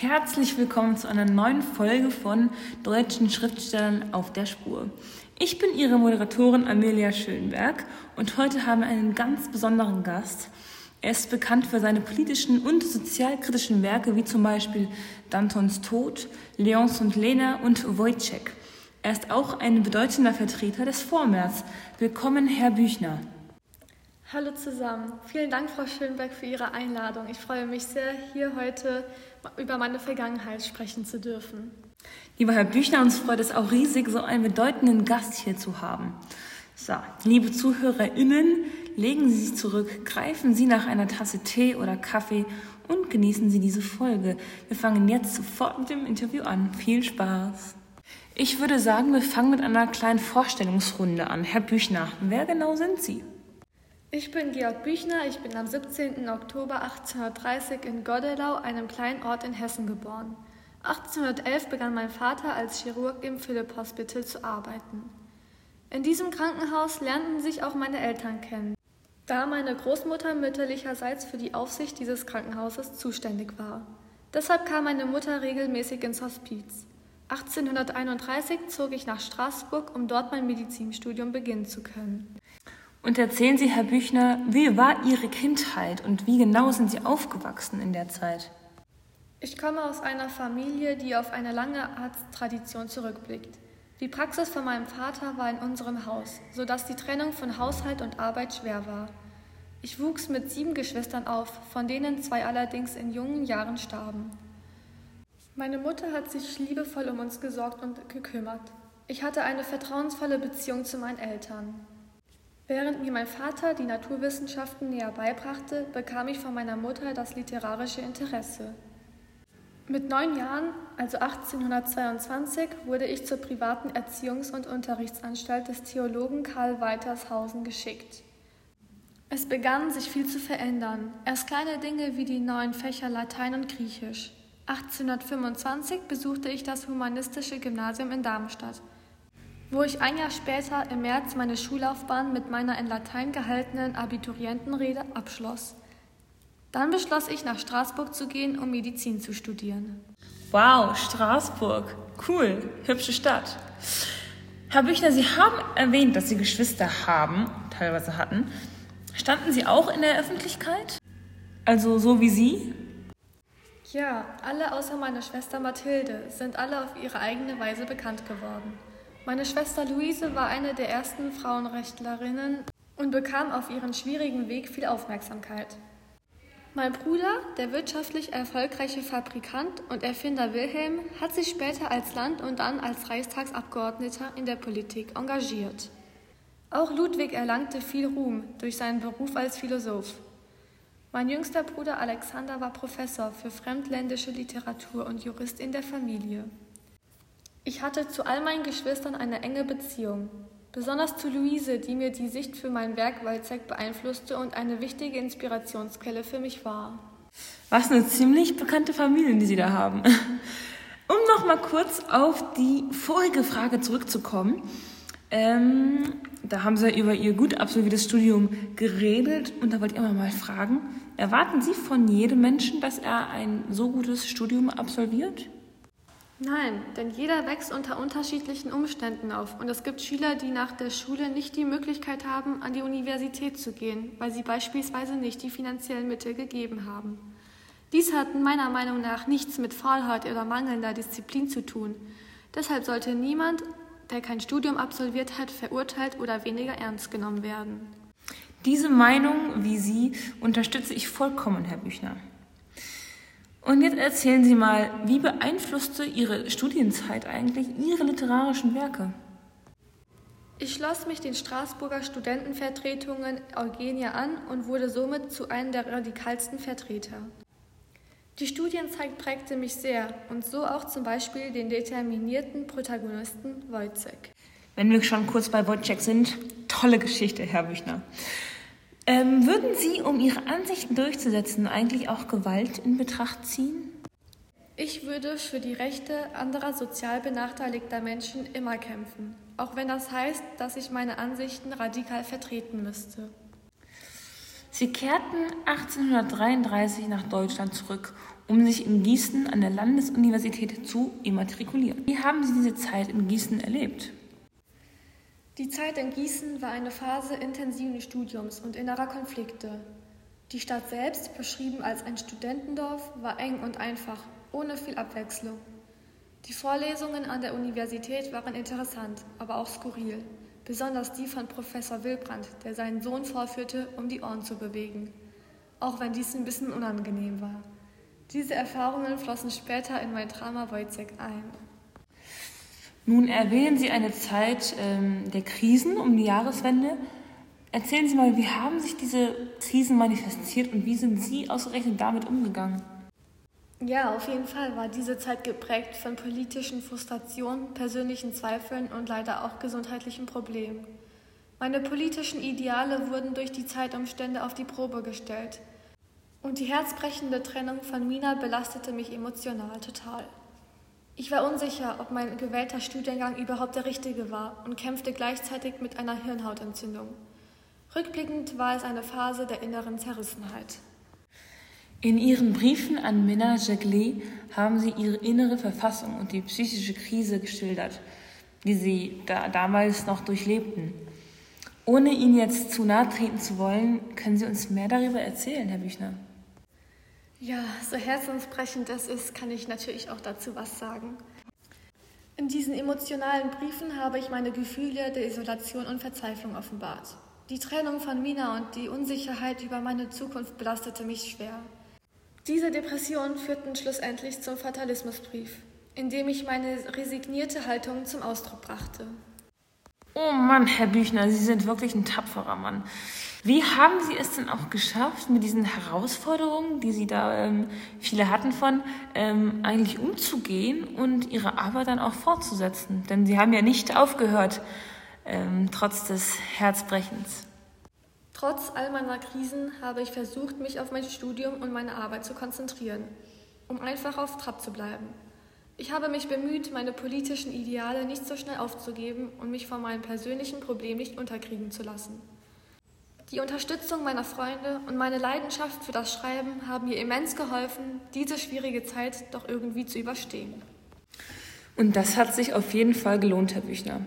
Herzlich willkommen zu einer neuen Folge von Deutschen Schriftstellern auf der Spur. Ich bin Ihre Moderatorin Amelia Schönberg und heute haben wir einen ganz besonderen Gast. Er ist bekannt für seine politischen und sozialkritischen Werke wie zum Beispiel Dantons Tod, Léonce und Lena und Wojciech. Er ist auch ein bedeutender Vertreter des Vormärz. Willkommen, Herr Büchner. Hallo zusammen. Vielen Dank, Frau Schönberg, für Ihre Einladung. Ich freue mich sehr, hier heute über meine Vergangenheit sprechen zu dürfen. Lieber Herr Büchner, uns freut es auch riesig, so einen bedeutenden Gast hier zu haben. So, liebe ZuhörerInnen, legen Sie sich zurück, greifen Sie nach einer Tasse Tee oder Kaffee und genießen Sie diese Folge. Wir fangen jetzt sofort mit dem Interview an. Viel Spaß! Ich würde sagen, wir fangen mit einer kleinen Vorstellungsrunde an. Herr Büchner, wer genau sind Sie? Ich bin Georg Büchner, ich bin am 17. Oktober 1830 in Goddelau, einem kleinen Ort in Hessen, geboren. 1811 begann mein Vater als Chirurg im Philipp Hospital zu arbeiten. In diesem Krankenhaus lernten sich auch meine Eltern kennen, da meine Großmutter mütterlicherseits für die Aufsicht dieses Krankenhauses zuständig war. Deshalb kam meine Mutter regelmäßig ins Hospiz. 1831 zog ich nach Straßburg, um dort mein Medizinstudium beginnen zu können. Und erzählen Sie, Herr Büchner, wie war Ihre Kindheit und wie genau sind Sie aufgewachsen in der Zeit? Ich komme aus einer Familie, die auf eine lange Arzttradition zurückblickt. Die Praxis von meinem Vater war in unserem Haus, sodass die Trennung von Haushalt und Arbeit schwer war. Ich wuchs mit 7 Geschwistern auf, von denen 2 allerdings in jungen Jahren starben. Meine Mutter hat sich liebevoll um uns gesorgt und gekümmert. Ich hatte eine vertrauensvolle Beziehung zu meinen Eltern. Während mir mein Vater die Naturwissenschaften näher beibrachte, bekam ich von meiner Mutter das literarische Interesse. Mit 9 Jahren, also 1822, wurde ich zur privaten Erziehungs- und Unterrichtsanstalt des Theologen Karl Weitershausen geschickt. Es begann, sich viel zu verändern. Erst kleine Dinge wie die neuen Fächer Latein und Griechisch. 1825 besuchte ich das humanistische Gymnasium in Darmstadt, wo ich ein Jahr später im März meine Schullaufbahn mit meiner in Latein gehaltenen Abiturientenrede abschloss. Dann beschloss ich, nach Straßburg zu gehen, um Medizin zu studieren. Wow, Straßburg. Cool, hübsche Stadt. Herr Büchner, Sie haben erwähnt, dass Sie Geschwister haben, teilweise hatten. Standen Sie auch in der Öffentlichkeit? Also so wie Sie? Ja, alle außer meiner Schwester Mathilde sind alle auf ihre eigene Weise bekannt geworden. Meine Schwester Luise war eine der ersten Frauenrechtlerinnen und bekam auf ihren schwierigen Weg viel Aufmerksamkeit. Mein Bruder, der wirtschaftlich erfolgreiche Fabrikant und Erfinder Wilhelm, hat sich später als Land- und dann als Reichstagsabgeordneter in der Politik engagiert. Auch Ludwig erlangte viel Ruhm durch seinen Beruf als Philosoph. Mein jüngster Bruder Alexander war Professor für fremdländische Literatur und Jurist in der Familie. Ich hatte zu all meinen Geschwistern eine enge Beziehung, besonders zu Luise, die mir die Sicht für mein Werk Wojciech beeinflusste und eine wichtige Inspirationsquelle für mich war. Was eine ziemlich bekannte Familie, die Sie da haben. Um noch mal kurz auf die vorige Frage zurückzukommen. Da haben Sie über Ihr gut absolviertes Studium geredet und da wollte ich immer mal fragen, erwarten Sie von jedem Menschen, dass er ein so gutes Studium absolviert? Nein, denn jeder wächst unter unterschiedlichen Umständen auf und es gibt Schüler, die nach der Schule nicht die Möglichkeit haben, an die Universität zu gehen, weil sie beispielsweise nicht die finanziellen Mittel gegeben haben. Dies hat meiner Meinung nach nichts mit Faulheit oder mangelnder Disziplin zu tun. Deshalb sollte niemand, der kein Studium absolviert hat, verurteilt oder weniger ernst genommen werden. Diese Meinung, wie Sie, unterstütze ich vollkommen, Herr Büchner. Und jetzt erzählen Sie mal, wie beeinflusste Ihre Studienzeit eigentlich Ihre literarischen Werke? Ich schloss mich den Straßburger Studentenvertretungen Eugenia an und wurde somit zu einem der radikalsten Vertreter. Die Studienzeit prägte mich sehr und so auch zum Beispiel den determinierten Protagonisten Wojciech. Wenn wir schon kurz bei Wojciech sind, tolle Geschichte, Herr Büchner. Würden Sie, um Ihre Ansichten durchzusetzen, eigentlich auch Gewalt in Betracht ziehen? Ich würde für die Rechte anderer sozial benachteiligter Menschen immer kämpfen, auch wenn das heißt, dass ich meine Ansichten radikal vertreten müsste. Sie kehrten 1833 nach Deutschland zurück, um sich in Gießen an der Landesuniversität zu immatrikulieren. Wie haben Sie diese Zeit in Gießen erlebt? Die Zeit in Gießen war eine Phase intensiven Studiums und innerer Konflikte. Die Stadt selbst, beschrieben als ein Studentendorf, war eng und einfach, ohne viel Abwechslung. Die Vorlesungen an der Universität waren interessant, aber auch skurril. Besonders die von Professor Wilbrandt, der seinen Sohn vorführte, um die Ohren zu bewegen. Auch wenn dies ein bisschen unangenehm war. Diese Erfahrungen flossen später in mein Drama Wojciech ein. Nun erwähnen Sie eine Zeit der Krisen um die Jahreswende. Erzählen Sie mal, wie haben sich diese Krisen manifestiert und wie sind Sie ausgerechnet damit umgegangen? Ja, auf jeden Fall war diese Zeit geprägt von politischen Frustrationen, persönlichen Zweifeln und leider auch gesundheitlichen Problemen. Meine politischen Ideale wurden durch die Zeitumstände auf die Probe gestellt. Und die herzbrechende Trennung von Mina belastete mich emotional total. Ich war unsicher, ob mein gewählter Studiengang überhaupt der richtige war und kämpfte gleichzeitig mit einer Hirnhautentzündung. Rückblickend war es eine Phase der inneren Zerrissenheit. In Ihren Briefen an Minna Jegli haben Sie Ihre innere Verfassung und die psychische Krise geschildert, die Sie damals noch durchlebten. Ohne Ihnen jetzt zu nahe treten zu wollen, können Sie uns mehr darüber erzählen, Herr Büchner? Ja, so herzensbrechend das ist, kann ich natürlich auch dazu was sagen. In diesen emotionalen Briefen habe ich meine Gefühle der Isolation und Verzweiflung offenbart. Die Trennung von Mina und die Unsicherheit über meine Zukunft belastete mich schwer. Diese Depressionen führten schlussendlich zum Fatalismusbrief, in dem ich meine resignierte Haltung zum Ausdruck brachte. Oh Mann, Herr Büchner, Sie sind wirklich ein tapferer Mann. Wie haben Sie es denn auch geschafft, mit diesen Herausforderungen, die Sie da viele hatten eigentlich umzugehen und Ihre Arbeit dann auch fortzusetzen? Denn Sie haben ja nicht aufgehört, trotz des Herzbrechens. Trotz all meiner Krisen habe ich versucht, mich auf mein Studium und meine Arbeit zu konzentrieren, um einfach auf Trab zu bleiben. Ich habe mich bemüht, meine politischen Ideale nicht so schnell aufzugeben und mich von meinem persönlichen Problem nicht unterkriegen zu lassen. Die Unterstützung meiner Freunde und meine Leidenschaft für das Schreiben haben mir immens geholfen, diese schwierige Zeit doch irgendwie zu überstehen. Und das hat sich auf jeden Fall gelohnt, Herr Büchner.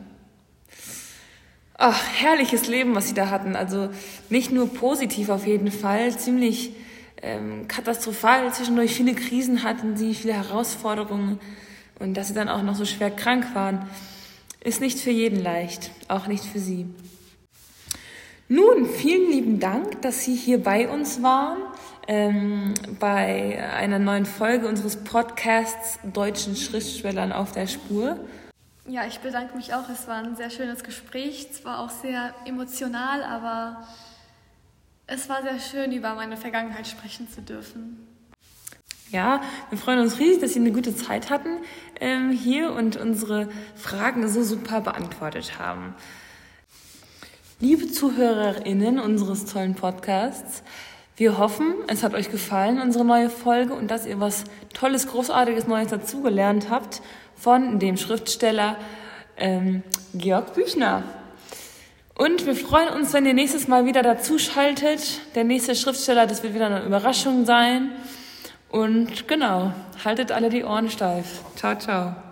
Ach, herrliches Leben, was Sie da hatten. Also nicht nur positiv auf jeden Fall, ziemlich katastrophal. Zwischendurch viele Krisen hatten Sie, viele Herausforderungen. Und dass Sie dann auch noch so schwer krank waren, ist nicht für jeden leicht, auch nicht für Sie. Nun, vielen lieben Dank, dass Sie hier bei uns waren, bei einer neuen Folge unseres Podcasts Deutschen Schriftstellern auf der Spur. Ja, ich bedanke mich auch. Es war ein sehr schönes Gespräch. Es war auch sehr emotional, aber es war sehr schön, über meine Vergangenheit sprechen zu dürfen. Ja, wir freuen uns riesig, dass Sie eine gute Zeit hatten hier und unsere Fragen so super beantwortet haben. Liebe ZuhörerInnen unseres tollen Podcasts, wir hoffen, es hat euch gefallen, unsere neue Folge, und dass ihr was Tolles, Großartiges Neues dazugelernt habt von dem Schriftsteller Georg Büchner. Und wir freuen uns, wenn ihr nächstes Mal wieder dazuschaltet. Der nächste Schriftsteller, das wird wieder eine Überraschung sein. Und genau, haltet alle die Ohren steif. Ciao, ciao.